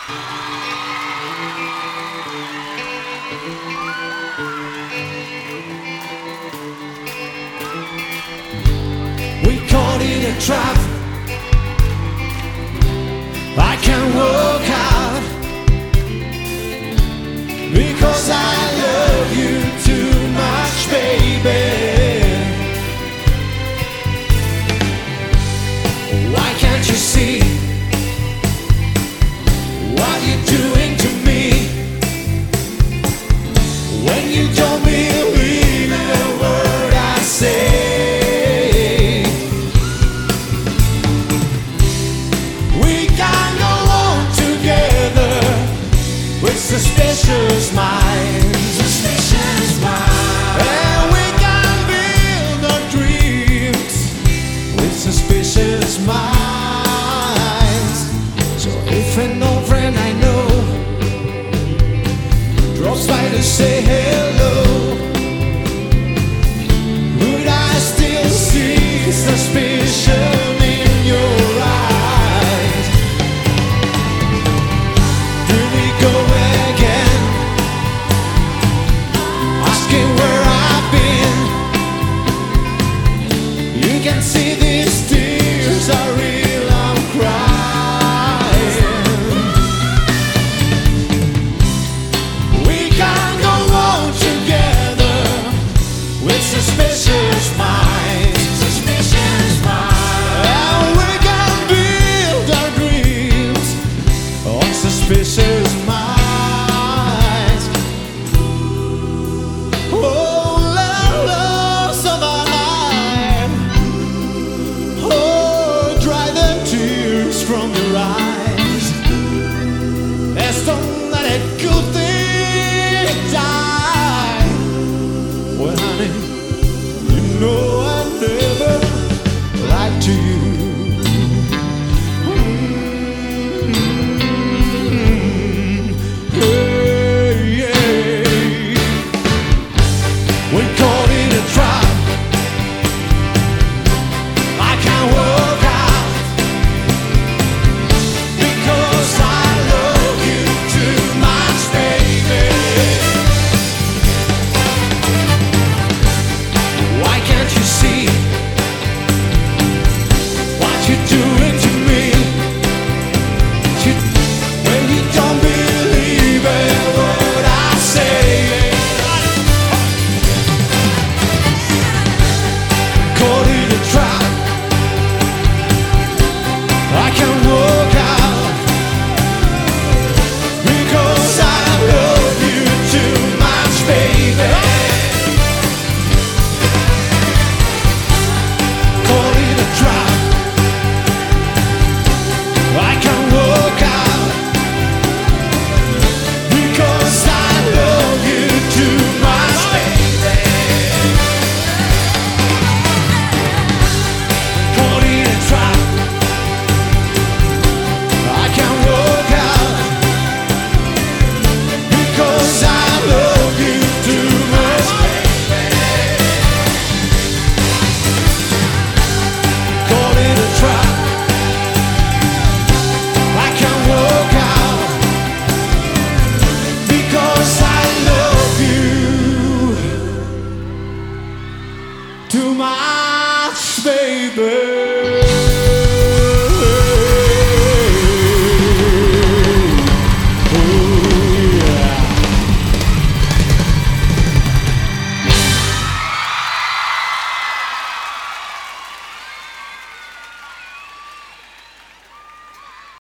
We caught in a trap. I can't walk out because I love you too much, baby. Why can't you see what you're doing to me when you don't believe in a word I say? Suspicious minds, suspicious minds, and we can build our dreams with suspicious minds. So if an old friend I know drops by to say hello, would I still see suspicion in your eyes? Do we go where I've been? You can see these tears are real, I'm crying. We can go on together with suspicious minds, suspicious minds, and we can build our dreams on suspicious